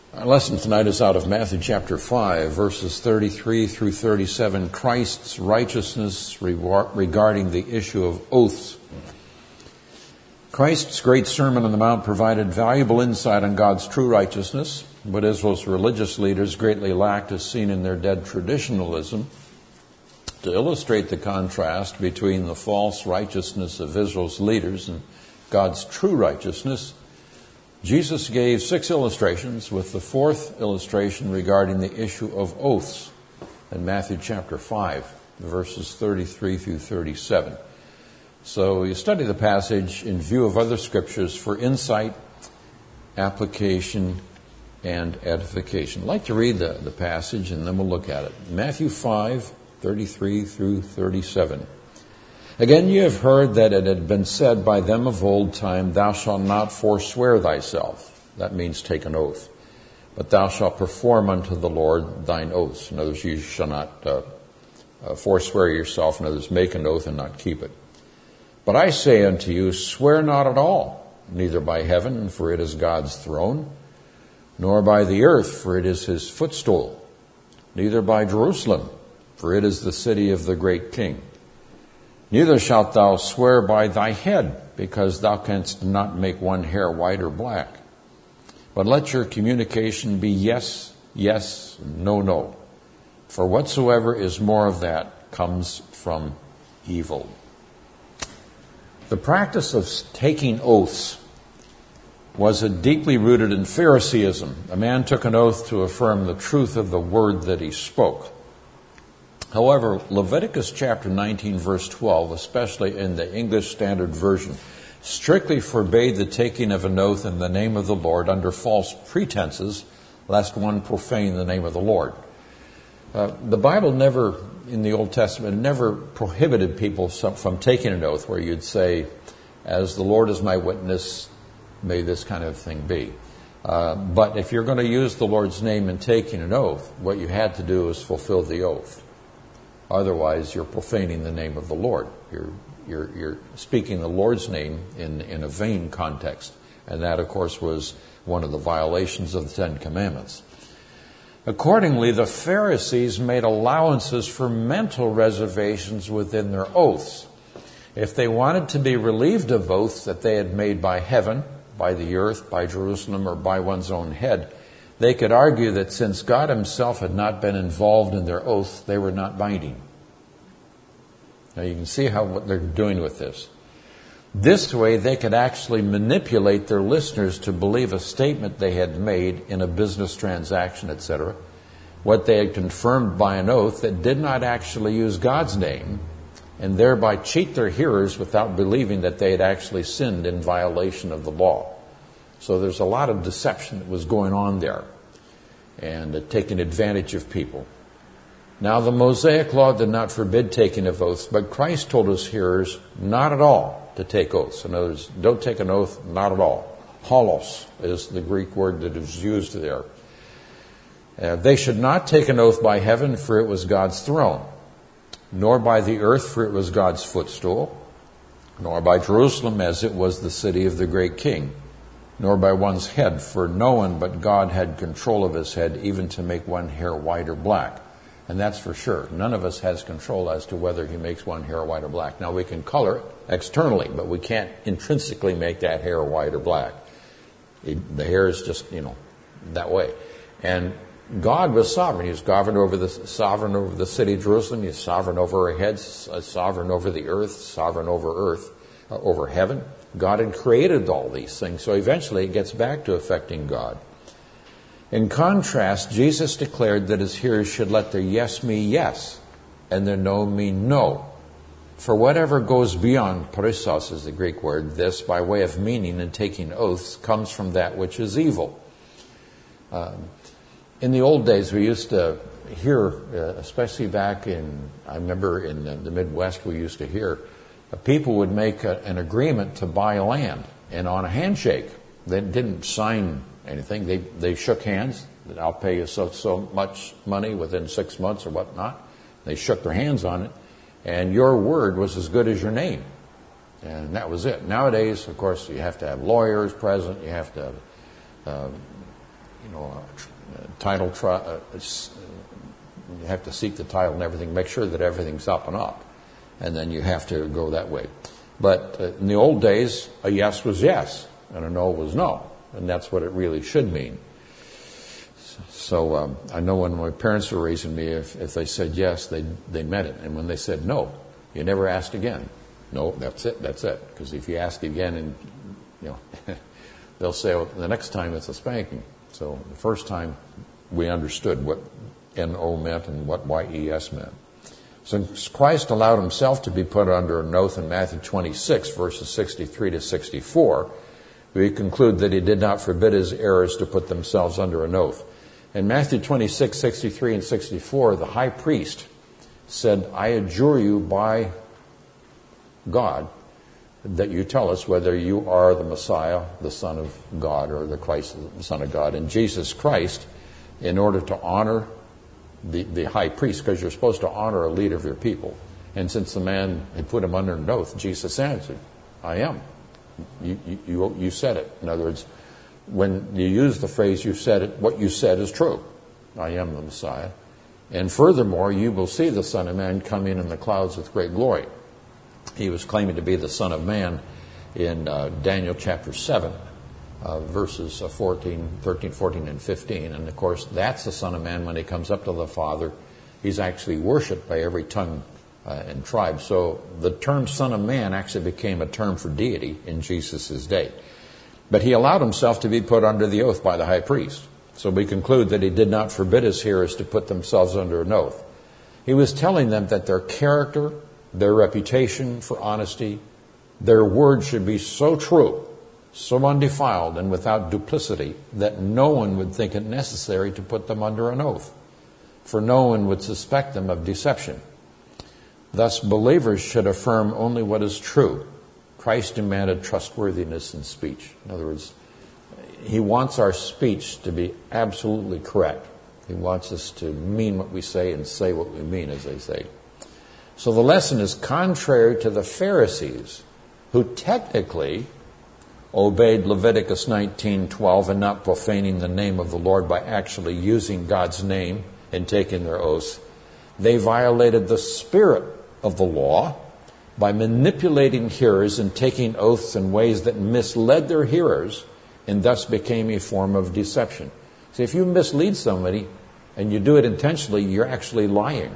Our lesson tonight is out of Matthew chapter 5, verses 33 through 37, Christ's righteousness regarding the issue of oaths. Christ's great Sermon on the Mount provided valuable insight on God's true righteousness. What Israel's religious leaders greatly lacked is seen in their dead traditionalism. To illustrate the contrast between the false righteousness of Israel's leaders and God's true righteousness, Jesus gave 6 illustrations, with the 4th illustration regarding the issue of oaths in Matthew chapter 5, verses 33 through 37. So you study the passage in view of other scriptures for insight, application, and edification. I'd like to read the passage and then we'll look at it. Matthew 5, 33 through 37. Again, you have heard that it had been said by them of old time, thou shalt not forswear thyself. That means take an oath. But thou shalt perform unto the Lord thine oaths. In other words, you shall not forswear yourself. In other words, make an oath and not keep it. But I say unto you, swear not at all, neither by heaven, for it is God's throne, nor by the earth, for it is his footstool, neither by Jerusalem, for it is the city of the great King. Neither shalt thou swear by thy head, because thou canst not make one hair white or black. But let your communication be yes, yes, no, no. For whatsoever is more of that comes from evil. The practice of taking oaths was deeply rooted in Phariseeism. A man took an oath to affirm the truth of the word that he spoke. However, Leviticus chapter 19, verse 12, especially in the English Standard Version, strictly forbade the taking of an oath in the name of the Lord under false pretenses, lest one profane the name of the Lord. The Bible never, in the Old Testament, never prohibited people from taking an oath where you'd say, as the Lord is my witness, may this kind of thing be. But if you're going to use the Lord's name in taking an oath, what you had to do is fulfill the oath. Otherwise, you're profaning the name of the Lord. You're speaking the Lord's name in a vain context. And that, of course, was one of the violations of the Ten Commandments. Accordingly, the Pharisees made allowances for mental reservations within their oaths. If they wanted to be relieved of oaths that they had made by heaven, by the earth, by Jerusalem, or by one's own head, they could argue that since God himself had not been involved in their oaths, they were not binding. Now you can see what they're doing with this. This way they could actually manipulate their listeners to believe a statement they had made in a business transaction, etc., what they had confirmed by an oath that did not actually use God's name, and thereby cheat their hearers without believing that they had actually sinned in violation of the law. So there's a lot of deception that was going on there and taking advantage of people. Now, the Mosaic law did not forbid taking of oaths, but Christ told his hearers not at all to take oaths. In other words, don't take an oath, not at all. Holos is the Greek word that is used there. They should not take an oath by heaven, for it was God's throne, nor by the earth, for it was God's footstool, nor by Jerusalem, as it was the city of the great King, nor by one's head, for no one but God had control of his head, even to make one hair white or black. And that's for sure. None of us has control as to whether he makes one hair white or black. Now, we can color it externally, but we can't intrinsically make that hair white or black. The hair is just, that way. And God was sovereign. He was sovereign over the city of Jerusalem. He was sovereign over our heads, sovereign over the earth, sovereign over heaven. God had created all these things, so eventually it gets back to affecting God. In contrast, Jesus declared that his hearers should let their yes mean yes, and their no mean no. For whatever goes beyond, perissos is the Greek word, this, by way of meaning and taking oaths, comes from that which is evil. In the old days, we used to hear, especially back I remember in the Midwest, we used to hear, people would make an agreement to buy land, and on a handshake. They didn't sign anything. They shook hands. That I'll pay you so much money within 6 months or whatnot. They shook their hands on it, and your word was as good as your name. And that was it. Nowadays, of course, you have to have lawyers present. You have to have title. You have to seek the title and everything. Make sure that everything's up and up, and then you have to go that way. But in the old days, a yes was yes, and a no was no, and that's what it really should mean. So I know when my parents were raising me, if they said yes, they meant it, and when they said no, you never asked again. No, that's it. Because if you ask again, and they'll say, well, the next time it's a spanking. So the first time we understood what N-O meant and what Y-E-S meant. Since Christ allowed himself to be put under an oath in Matthew 26, verses 63 to 64, we conclude that he did not forbid his heirs to put themselves under an oath. In Matthew 26, 63 and 64, the high priest said, I adjure you by God that you tell us whether you are the Messiah, the Son of God, or the Christ, the Son of God. And Jesus Christ, in order to honor the high priest, because you're supposed to honor a leader of your people. And since the man had put him under an oath, Jesus answered, I am. You said it. In other words, when you use the phrase, you said it, what you said is true. I am the Messiah. And furthermore, you will see the Son of Man coming in the clouds with great glory. He was claiming to be the Son of Man in Daniel chapter 7, verses 13, 14, and 15. And of course, that's the Son of Man when he comes up to the Father. He's actually worshipped by every tongue and tribe. So the term Son of Man actually became a term for deity in Jesus' day. But he allowed himself to be put under the oath by the high priest. So we conclude that he did not forbid his hearers to put themselves under an oath. He was telling them that their character, their reputation for honesty, their word should be so true, so undefiled and without duplicity that no one would think it necessary to put them under an oath, for no one would suspect them of deception. Thus, believers should affirm only what is true. Christ demanded trustworthiness in speech. In other words, he wants our speech to be absolutely correct. He wants us to mean what we say and say what we mean, as they say. So the lesson is contrary to the Pharisees, who technically obeyed Leviticus 19:12 and not profaning the name of the Lord by actually using God's name and taking their oaths. They violated the spirit of the law by manipulating hearers and taking oaths in ways that misled their hearers and thus became a form of deception. See, if you mislead somebody and you do it intentionally, you're actually lying.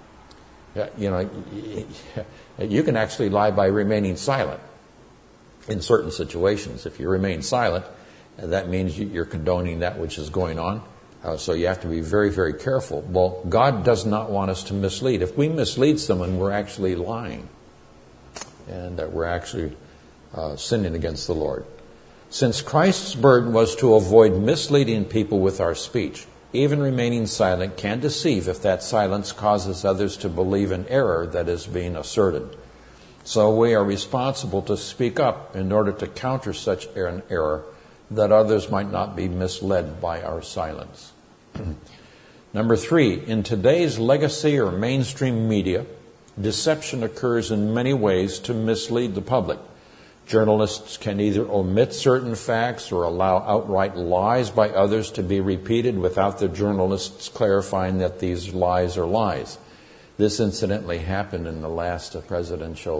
You can actually lie by remaining silent in certain situations. If you remain silent, that means you're condoning that which is going on. So you have to be very, very careful. Well, God does not want us to mislead. If we mislead someone, we're actually lying. And we're actually sinning against the Lord. Since Christ's burden was to avoid misleading people with our speech, even remaining silent can deceive if that silence causes others to believe an error that is being asserted. So we are responsible to speak up in order to counter such an error that others might not be misled by our silence. Number 3, in today's legacy or mainstream media, deception occurs in many ways to mislead the public. Journalists can either omit certain facts or allow outright lies by others to be repeated without the journalists clarifying that these lies are lies. This incidentally happened in the last presidential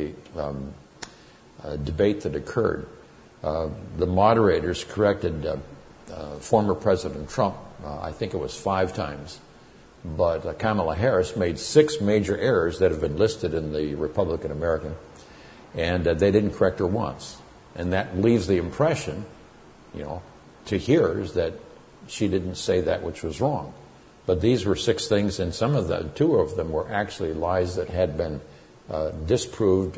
debate that occurred. The moderators corrected former President Trump, I think it was 5 times. But Kamala Harris made 6 major errors that have been listed in the Republican American, and they didn't correct her once. And that leaves the impression, to hearers that she didn't say that which was wrong. But these were 6 things, and 2 of them were actually lies that had been disproved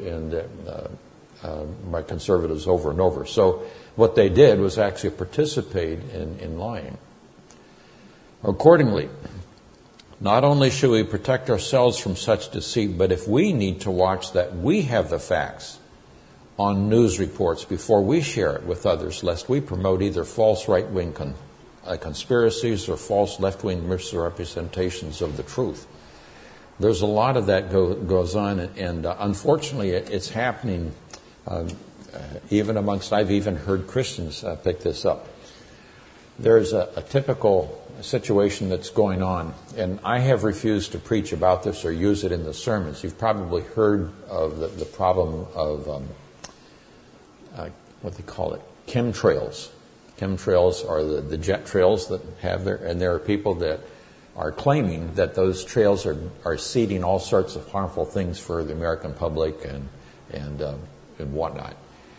by conservatives over and over. So what they did was actually participate in lying. Accordingly, not only should we protect ourselves from such deceit, but if we need to watch that we have the facts on news reports before we share it with others, lest we promote either false right-wing conspiracies or false left-wing misrepresentations of the truth. There's a lot of that goes on, and unfortunately it's happening even amongst, I've even heard Christians pick this up. There's a typical situation that's going on, and I have refused to preach about this or use it in the sermons. You've probably heard of the problem of what they call it, chemtrails. Chemtrails are the jet trails that have there, and there are people that are claiming that those trails are seeding all sorts of harmful things for the American public and whatnot.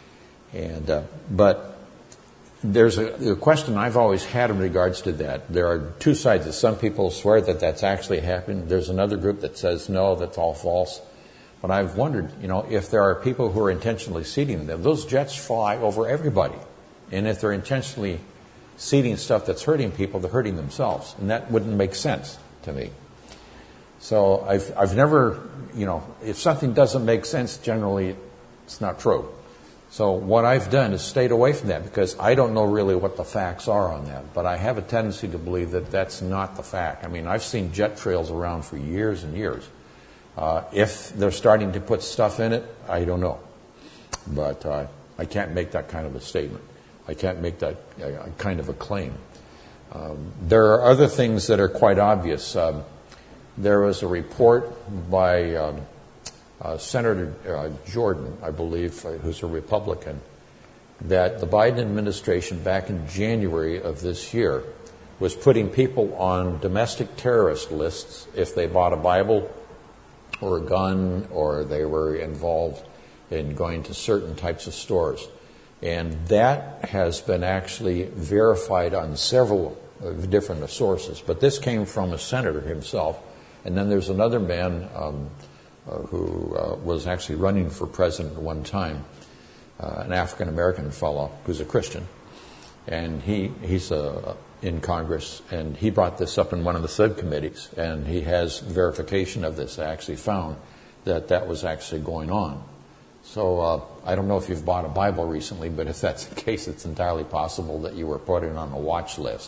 But there's a question I've always had in regards to that. There are two sides. Some people swear that that's actually happened. There's another group that says, no, that's all false. But I've wondered, if there are people who are intentionally seeding them, those jets fly over everybody. And if they're intentionally seeding stuff that's hurting people, they're hurting themselves. And that wouldn't make sense to me. So I've never, if something doesn't make sense, generally it's not true. So what I've done is stayed away from that because I don't know really what the facts are on that. But I have a tendency to believe that that's not the fact. I mean, I've seen jet trails around for years and years. If they're starting to put stuff in it, I don't know. But I can't make that kind of a statement. I can't make that kind of a claim. There are other things that are quite obvious. There was a report by Senator Jordan, I believe, who's a Republican, that the Biden administration back in January of this year was putting people on domestic terrorist lists if they bought a Bible or a gun or they were involved in going to certain types of stores. And that has been actually verified on several different sources. But this came from a senator himself. And then there's another man who was actually running for president at one time, an African-American fellow who's a Christian. And he's in Congress, and he brought this up in one of the subcommittees. And he has verification of this. I actually found that was actually going on. So I don't know if you've bought a Bible recently, but if that's the case, it's entirely possible that you were put on a watch list.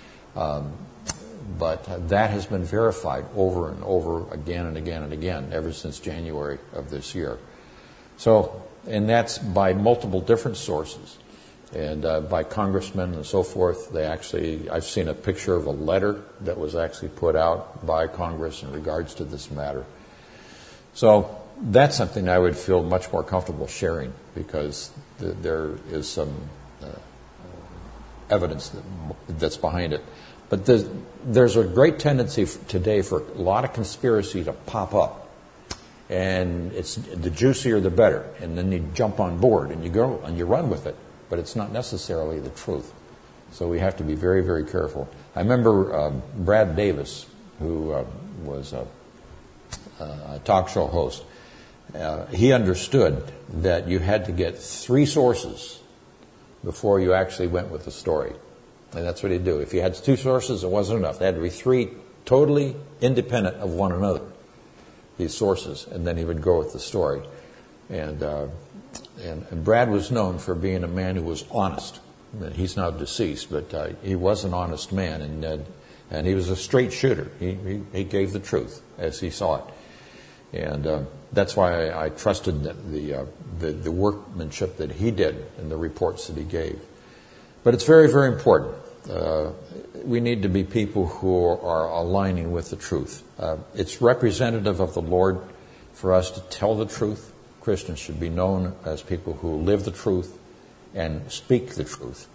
But that has been verified over and over again and again and again ever since January of this year. So, and that's by multiple different sources and by congressmen and so forth. I've seen a picture of a letter that was actually put out by Congress in regards to this matter. So that's something I would feel much more comfortable sharing because there is some evidence that's behind it. But there's a great tendency today for a lot of conspiracy to pop up. And it's the juicier the better. And then you jump on board and you go and you run with it. But it's not necessarily the truth. So we have to be very, very careful. I remember Brad Davis, who was a talk show host. He understood that you had to get 3 sources before you actually went with the story. And that's what he'd do. If you had 2 sources, it wasn't enough. There had to be 3 totally independent of one another, these sources, and then he would go with the story. And Brad was known for being a man who was honest. He's now deceased, but he was an honest man, and he was a straight shooter. He gave the truth as he saw it. And that's why I trusted the workmanship that he did and the reports that he gave. But it's very, very important. We need to be people who are aligning with the truth. It's representative of the Lord for us to tell the truth. Christians should be known as people who live the truth and speak the truth.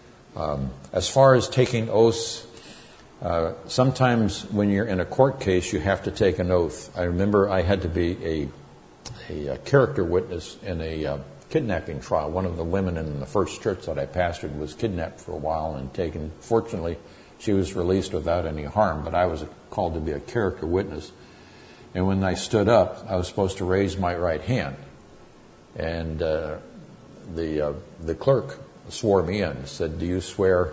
As far as taking oaths, sometimes when you're in a court case, you have to take an oath. I remember I had to be a character witness in a kidnapping trial. One of the women in the first church that I pastored was kidnapped for a while and taken. Fortunately, she was released without any harm, but I was called to be a character witness. And when I stood up, I was supposed to raise my right hand. And the clerk swore me in and said, "Do you swear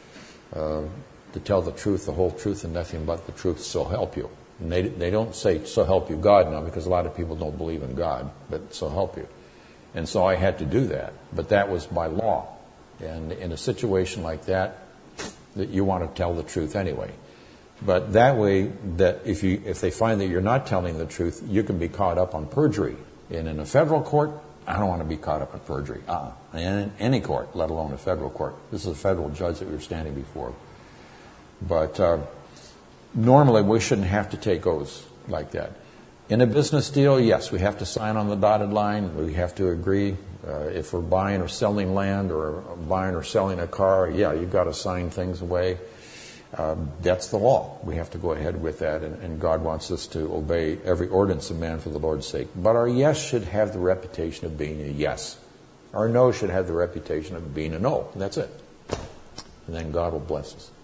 to tell the truth, the whole truth, and nothing but the truth, so help you?" And they don't say, "So help you God," now, because a lot of people don't believe in God, but "so help you." And so I had to do that, but that was by law. And in a situation like that you want to tell the truth anyway. But that way, that if they find that you're not telling the truth, you can be caught up on perjury. And in a federal court, I don't want to be caught up in perjury. In any court, let alone a federal court. This is a federal judge that we're standing before. But normally we shouldn't have to take oaths like that. In a business deal, yes, we have to sign on the dotted line. We have to agree. If we're buying or selling land or buying or selling a car, yeah, you've got to sign things away. That's the law. We have to go ahead with that, and God wants us to obey every ordinance of man for the Lord's sake. But our yes should have the reputation of being a yes. Our no should have the reputation of being a no. And that's it. And then God will bless us.